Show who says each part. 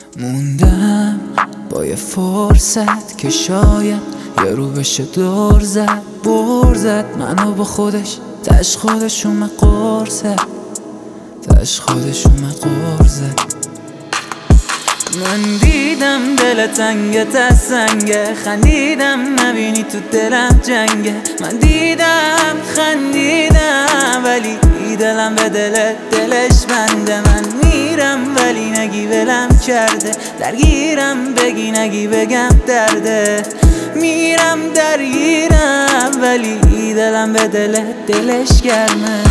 Speaker 1: موندم با یه فرصت که شاید یه رو بشه دور زد بر زد منو با خودش تش خودش اومد قرصه تش خودش اومد قرصه. من دیدم دل تنگه تا سنگه خندیدم نبینی تو دلم جنگه. من دیدم خندیدم ولی دلم به دلش بنده. من میرم ولی نگی ولم کرده درگیرم بگی نگی بگم درده. میرم درگیرم ولی دلم به دلش گرمه.